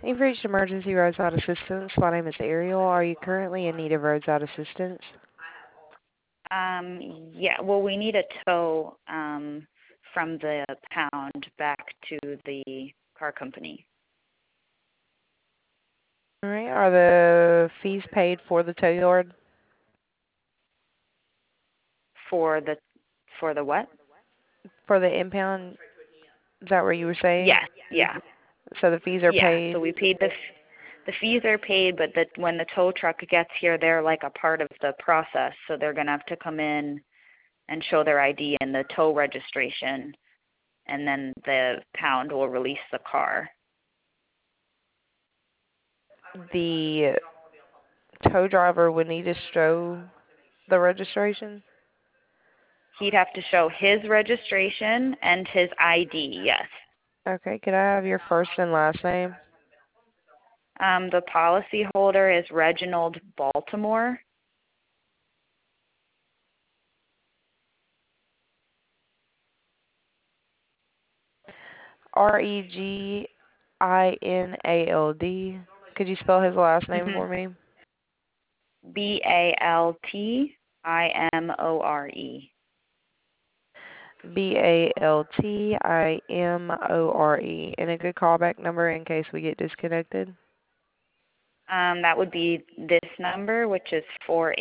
You've reached emergency roadside assistance. My name is Ariel. Are you currently in need of roadside assistance? Yeah, well, we need a tow from the pound back to the car company All right. Are the fees paid for the tow yard? for the what? For the impound? Is that what you were saying? Yes, yeah, So the fees are yeah. paid? So we paid the fees are paid, but when the tow truck gets here, they're like a part of the process, so they're gonna have to come in and show their ID and the tow registration, and then the pound will release the car. The tow driver would need to show the registration? He'd have to show his registration and his ID, yes. Okay. Could I have your first and last name? The policy holder is Reginald Baltimore. Reginald. Could you spell his last name Mhm. for me? Baltimore. Baltimore. And a good callback number in case we get disconnected. That would be this number, which is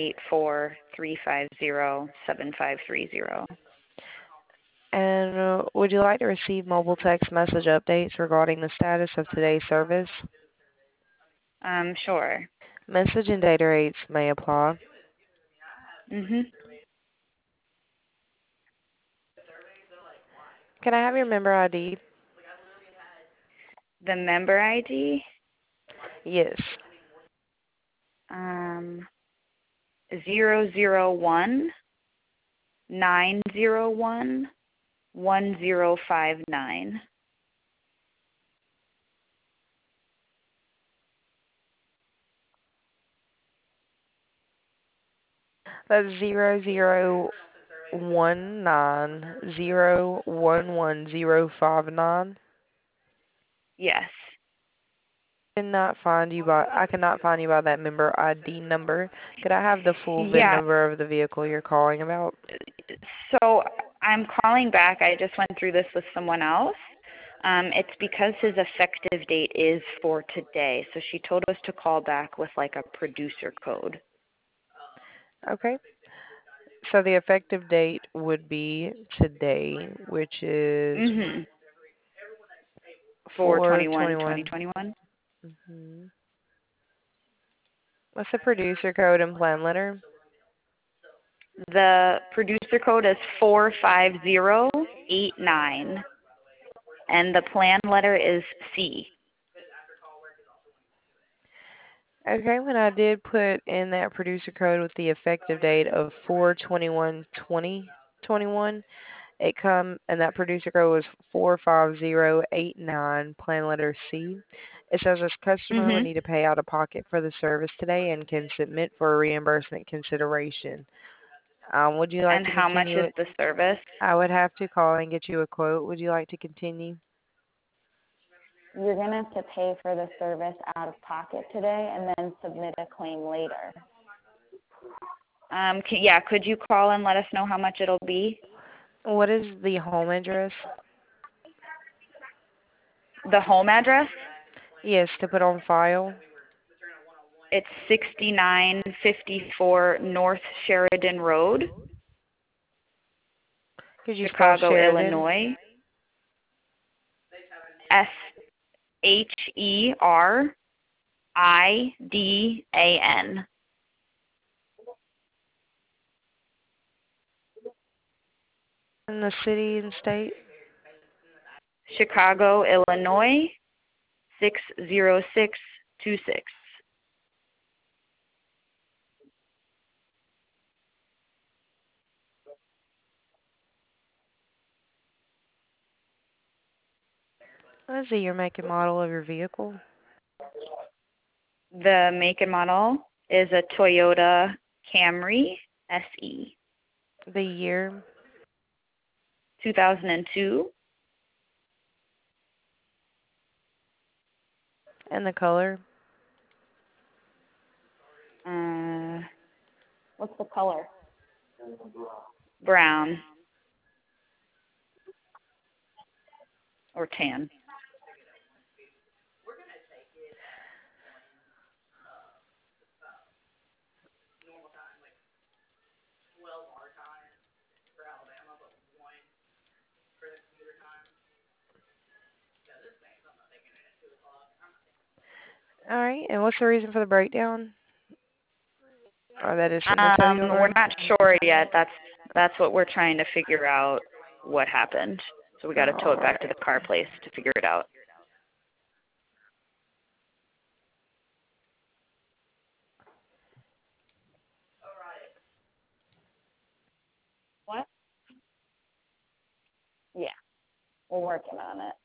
484-350-7530. And would you like to receive mobile text message updates regarding the status of today's service? Sure. Message and data rates may apply. Mhm. Can I have your member ID? The member ID, Yes. 001-901-1059. That's 0019011059. Yes. I cannot find you by that member ID number. Could I have the full VIN Yeah. number of the vehicle you're calling about? So I'm calling back. I just went through this with someone else. It's because his effective date is for today. So she told us to call back with like a producer code. Okay. So the effective date would be today, which is Mhm. 4/21. 4/21/2021. Mhm. What's the producer code and plan letter? The producer code is 45089 and the plan letter is C. Okay, when I did put in that producer code with the effective date of 4/21/2021, and that producer code was 45089, plan letter C. It says this customer would Mhm. need to pay out of pocket for the service today and can submit for a reimbursement consideration. Would you like And to how much continue is it? the service? I would have to call and get you a quote. Would you like to continue? You're going to have to pay for the service out of pocket today and then submit a claim later. Could you call and let us know how much it'll be? What is the home address? The home address? Yes, to put on file. It's 6954 North Sheridan Road, Could you spell Chicago, Sheridan? Illinois. Sheridan. And the city and state? Chicago, Illinois 60626. What is the year, make, and model of your vehicle? The make and model is a Toyota Camry SE The year? 2002. And the color? What's the color? Brown. Or tan. All right. And what's the reason for the breakdown? Or that is from the tow We're yard? not sure yet. That's what we're trying to figure out what happened. So we got to tow it back to the car place to figure it out. What? Yeah, we're working on it.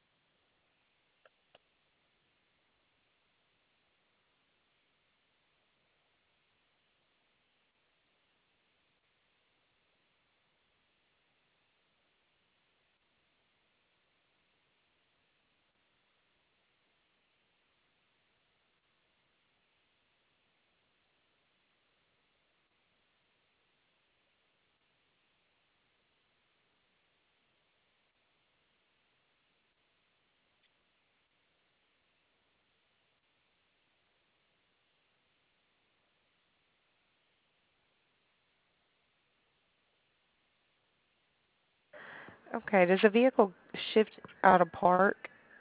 Okay. Does the vehicle shift out of park?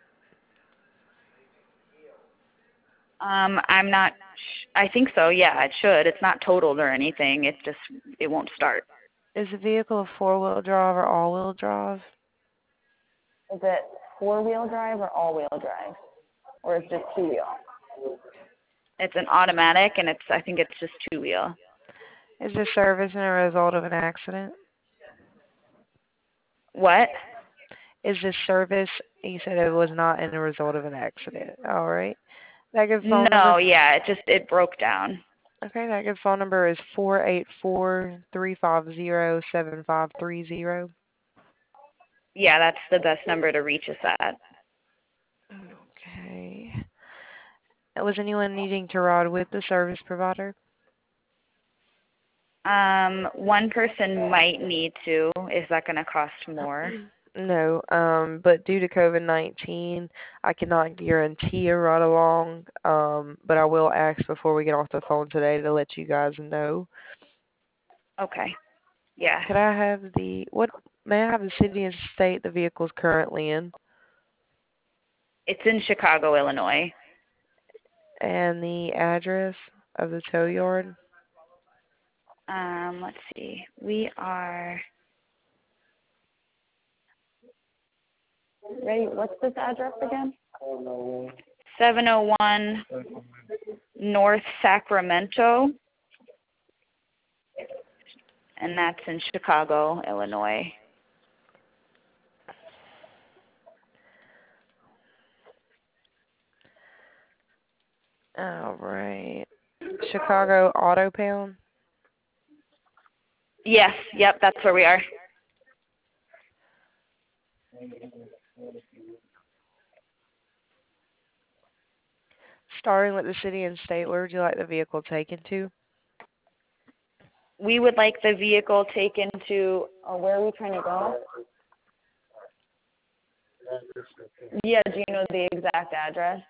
I'm not. I think so. Yeah, it should. It's not totaled or anything. It won't start. Is the vehicle a four-wheel drive or all-wheel drive? Is it four-wheel drive or all-wheel drive, or is it just two-wheel? It's an automatic, and I think it's just two-wheel. Is the service a result of an accident? What? Is this service, you said it was not in a result of an accident. All right. That good phone number? No, yeah, it broke down. Okay, that good phone number is 484-350-7530. Yeah, that's the best number to reach us at. Okay. Was anyone needing to ride with the service provider? One person might need to. Is that going to cost more? No, but due to COVID-19, I cannot guarantee a ride along, but I will ask before we get off the phone today to let you guys know. Okay. Yeah. Could I have may I have the city and state the vehicle's currently in? It's in Chicago, Illinois. And the address of the tow yard? Let's see. We are ready. What's this address again? 701 North Sacramento. And that's in Chicago, Illinois. All right. Chicago Auto Pound? Yes, yep, that's where we are. Starting with the city and state, where would you like the vehicle taken to? We would like the vehicle taken to, where are we trying to go? Yeah, do you know the exact address?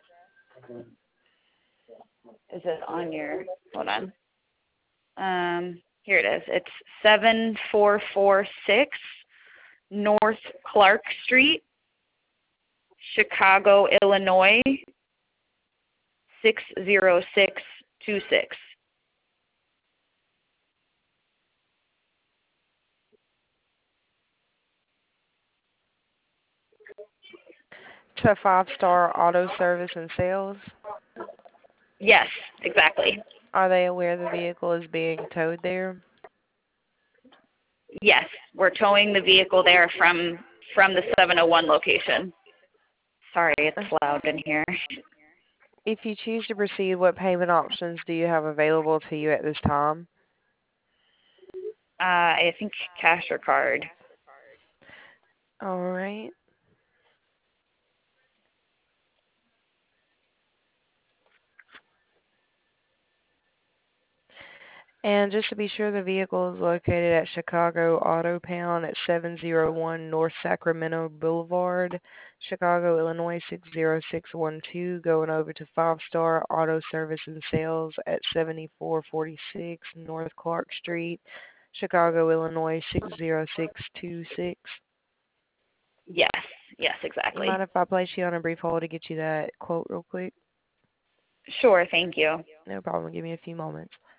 Is it on your, hold on. Here it is. It's 7446 North Clark Street, Chicago, Illinois, 60626. To Five Star Auto Service and Sales? Yes, exactly. Are they aware the vehicle is being towed there? Yes, we're towing the vehicle there from the 701 location. Sorry, it's loud in here. If you choose to proceed, what payment options do you have available to you at this time? I think cash or card. All right. And just to be sure, the vehicle is located at Chicago Auto Pound at 701 North Sacramento Boulevard, Chicago, Illinois 60612, going over to Five Star Auto Service and Sales at 7446 North Clark Street, Chicago, Illinois 60626. Yes, yes, You exactly. mind if I place you on a brief hold to get you that quote real quick? Sure, thank you. No problem. Give me a few moments.